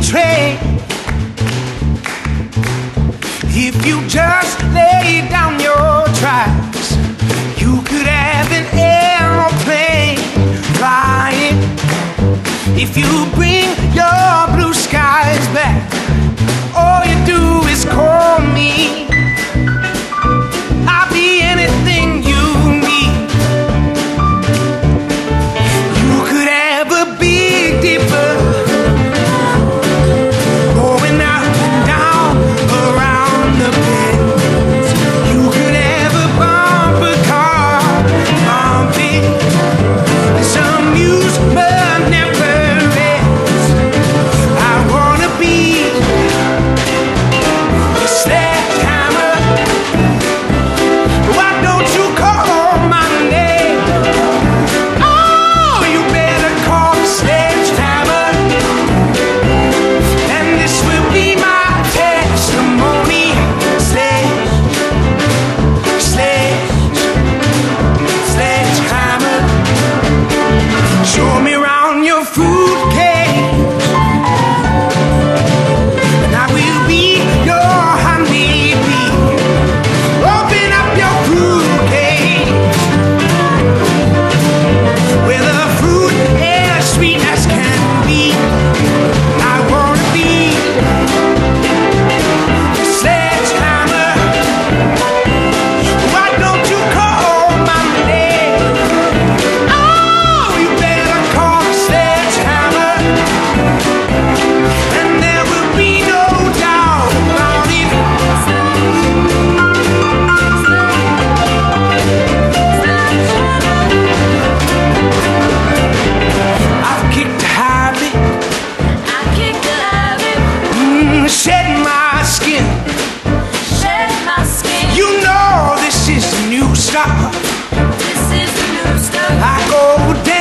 train. If you just lay down your tracks, you could have an aeroplane flying. If you bring your blue skies back, all you do is call me. I'll be anything you need. You could have a big dipper going up and down around the bend. You could have a bumper car bumping. This amusement never ends. I wanna be a sledgehammer. Why don't you call my name? Oh, you better call the sledgehammer. And this will be my testimony. Sledgehammer. Show me around your fruitcake, and I will be your honeybee. Open up your fruitcake, where the fruit as sweet as can be. I wanna be a sledgehammer. Why don't you call my name? Oh, you better call the sledgehammer, and there will be no doubt about it. I've kicked a habit, shedding my skin. You know this is the new stuff. I go down